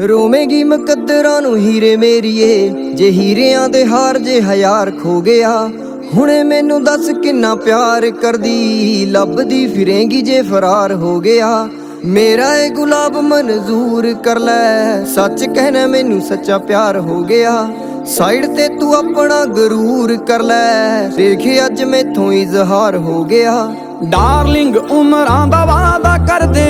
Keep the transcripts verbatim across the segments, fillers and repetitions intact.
ਰੋਵੇਂਗੀ ਮੁਕੱਦਰਾਂ ਨੂੰ ਹੀਰੇ ਮੇਰੀਏ, ਜੇ ਹੀਰਿਆਂ ਦੇ ਹਾਰ ਜੇ ਹਜ਼ਾਰ ਖੋ ਗਿਆ। ਹੁਣੇ ਮੈਨੂੰ ਦੱਸ ਕਿੰਨਾ ਪਿਆਰ ਕਰਦੀ, ਲੱਭਦੀ ਫਿਰੇਂਗੀ ਜੇ ਫਰਾਰ ਹੋ ਗਿਆ। ਮੇਰਾ ਇਹ ਗੁਲਾਬ ਮਨਜ਼ੂਰ ਕਰ ਲੈ, ਸੱਚ ਕਹਿਣਾ ਮੈਨੂੰ ਸੱਚਾ ਪਿਆਰ ਹੋ ਗਿਆ। ਸਾਈਡ ਤੇ ਤੂੰ ਆਪਣਾ ਗਰੂਰ ਕਰ ਲੈ, ਦੇਖੇ ਅੱਜ ਮੈਥੋਂ ਇਜ਼ਹਾਰ ਹੋ ਗਿਆ। ਡਾਰਲਿੰਗ ਉਮਰਾਂ ਦਾ ਵਾਅਦਾ ਕਰਦੇ,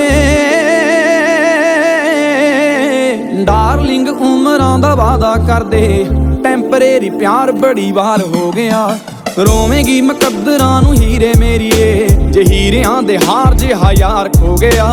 ਡਾਰਲਿੰਗ ਉਮਰਾਂ ਦਾ ਵਾਅਦਾ ਕਰਦੇ, ਟੈਂਪਰੇਰੀ ਪਿਆਰ ਬੜੀ ਵਾਰ ਹੋ ਗਿਆ। ਰੋਵੇਂਗੀ ਮੁਕੱਦਰਾਂ ਨੂੰ ਹੀਰੇ ਮੇਰੀਏ, ਜੇ ਹੀਰਿਆਂ ਦੇ ਹਾਰ ਜੇ ਹਜ਼ਾਰ ਖੋ ਗਿਆ।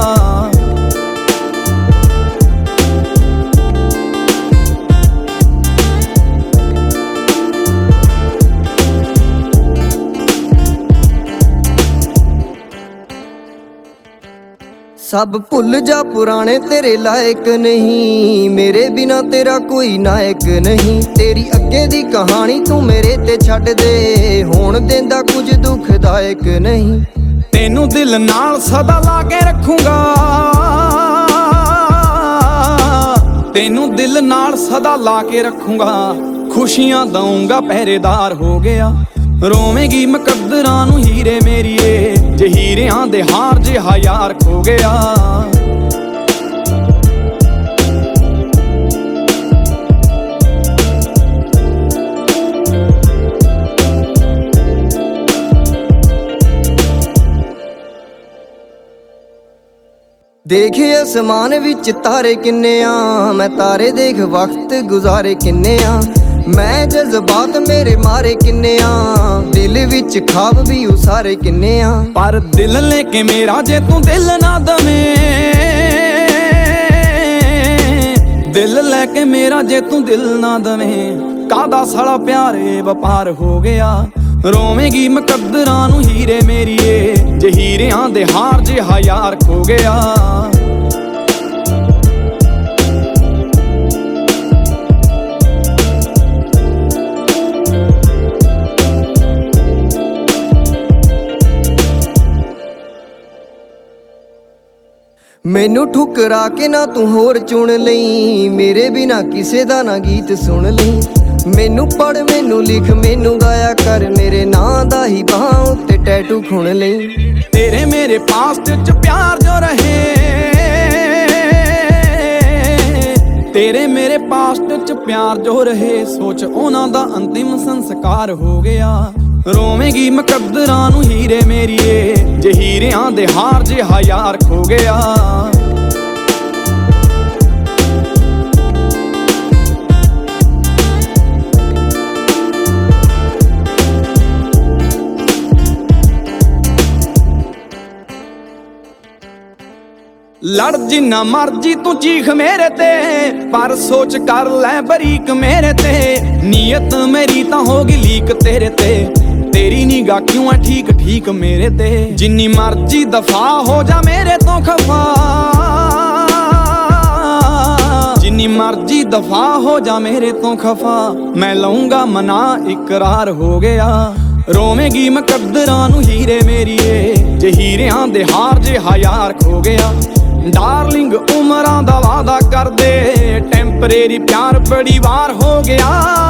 ਸਭ ਭੁੱਲ ਜਾ ਪੁਰਾਣੇ ਤੇਰੇ ਲਾਇਕ ਨਹੀਂ, ਮੇਰੇ ਬਿਨਾ ਤੇਰਾ ਕੋਈ ਨਾਇਕ ਨਹੀਂ। ਤੇਰੀ ਅੱਗੇ ਦੀ ਕਹਾਣੀ ਤੂੰ ਮੇਰੇ ਤੇ ਛੱਡ ਦੇ, ਹੋਣ ਦਿੰਦਾ ਕੁਝ ਦੁਖਦਾਇਕ ਨਹੀਂ। ਤੈਨੂੰ ਦਿਲ ਨਾਲ ਸਦਾ ਲਾ ਕੇ ਰੱਖੂੰਗਾ, ਤੈਨੂੰ ਦਿਲ ਨਾਲ ਸਦਾ ਲਾ ਕੇ ਰੱਖੂੰਗਾ। ਖੁਸ਼ੀਆਂ ਦਊਂਗਾ ਪਹਿਰੇਦਾਰ ਹੋ ਗਿਆ। ਰੋਵੇਂਗੀ ਮੁਕੱਦਰਾਂ ਨੂੰ ਹੀਰੇ ਮੇਰੀਏ, ਜੇ ਹੀਰਿਆਂ ਦੇ ਹਾਰ ਜੇ ਹਜ਼ਾਰ ਖੋ ਗਿਆ। ਦੇਖੇ ਅਸਮਾਨ ਵਿੱਚ ਤਾਰੇ ਕਿੰਨੇ ਆ, ਮੈਂ ਤਾਰੇ ਦੇਖ ਵਕਤ ਗੁਜ਼ਾਰੇ ਕਿੰਨੇ ਆ। ਮੈਂ ਜਜ਼ਬਾਤ ਮੇਰੇ ਮਾਰੇ ਕਿੰਨੇ ਆ, ਦਿਲ ਵਿੱਚ ਖਾਬ ਵੀ ਉਸਾਰੇ ਕਿੰਨੇ ਆ। ਪਰ ਦਿਲ ਲੈ ਕੇ ਮੇਰਾ ਜੇ ਤੂੰ ਦਿਲ ਨਾ ਦਵੇਂ, ਦਿਲ ਲੈ ਕੇ ਮੇਰਾ ਜੇ ਤੂੰ ਦਿਲ ਨਾ ਦਵੇਂ, ਕਾਹਦਾ ਸਾਲਾ ਪਿਆਰੇ ਵਪਾਰ ਹੋ ਗਿਆ। ਰੋਵੇਂਗੀ ਮੁਕੱਦਰਾਂ ਨੂੰ ਹੀਰੇ ਮੇਰੀਏ, ਜੇ ਹੀਰਿਆਂ ਦੇ ਹਾਰ ਜੇ ਹਜ਼ਾਰ ਖੋ ਗਿਆ। ਮੈਨੂੰ ਠੁਕਰਾ ਕੇ ਨਾ ਤੂੰ ਹੋਰ ਚੁਣ ਲਈ, ਮੇਰੇ ਬਿਨਾ ਕਿਸੇ ਦਾ ਨਾ ਗੀਤ ਸੁਣ ਲਈ। ਮੈਨੂੰ ਪੜ ਮੈਨੂੰ ਲਿਖ ਮੈਨੂੰ ਗਾਇਆ ਕਰ, ਮੇਰੇ ਨਾਂ ਦਾ ਹੀ ਬਾਹਾਂ ਉੱਤੇ ਟੈਟੂ ਖੁਣ ਲਈ। ਤੇਰੇ ਮੇਰੇ ਪਾਸਟ ਚ ਪਿਆਰ ਜੋ ਰਹੇ, ਤੇਰੇ ਮੇਰੇ ਪਾਸਟ ਚ ਪਿਆਰ ਜੋ ਰਹੇ, ਸੋਚ ਉਹਨਾਂ ਦਾ ਅੰਤਿਮ ਸੰਸਕਾਰ ਹੋ ਗਿਆ। ਰੋਵੇਂਗੀ ਮੁਕੱਦਰਾਂ ਨੂੰ ਹੀਰੇ ਮੇਰੀਏ, ਜੇ ਹੀਰਿਆਂ ਦੇ ਹਾਰ ਜੇ ਹਜ਼ਾਰ ਖੋ ਗਿਆ। ਲੜ ਜਿੰਨਾ ਮਰਜੀ ਤੂੰ ਚੀਖ ਮੇਰੇ ਤੇ, ਪਰ ਸੋਚ ਕਰ ਲੈ ਬਰੀਕ ਮੇਰੇ ਤੇ। ਨੀਅਤ ਮੇਰੀ ਤਾਂ ਹੋਗੀ ਲੀਕ ਤੇਰੇ ਤੇ, ਤੇਰੀ ਨਿਗਾਹ ਕਿਉਂ ਆ ਠੀਕ ਠੀਕ ਮੇਰੇ ਤੇ। ਜਿੰਨੀ ਮਰਜੀ ਦਫਾ ਹੋ ਜਾ ਮੇਰੇ ਤੋਂ ਖਫਾ, ਜਿੰਨੀ ਮਰਜੀ ਦਫਾ ਹੋ ਜਾ ਮੇਰੇ ਤੋਂ ਖਫਾ, ਮੈਂ ਲਊਂਗਾ ਮਨਾ ਇਕਰਾਰ ਹੋ ਗਿਆ। ਰੋਵੇਂਗੀ ਮੁਕੱਦਰਾਂ ਨੂੰ ਹੀਰੇ ਮੇਰੀਏ, ਜੇ ਹੀਰਿਆਂ ਦੇ ਹਾਰ ਜੇ ਹਜ਼ਾਰ ਖੋ ਗਿਆ। ਡਾਰਲਿੰਗ ਉਮਰਾਂ ਦਾ ਵਾਅਦਾ ਕਰਦੇ, ਟੈਂਪਰੇਰੀ ਪਿਆਰ ਬੜੀ ਵਾਰ ਹੋ ਗਿਆ।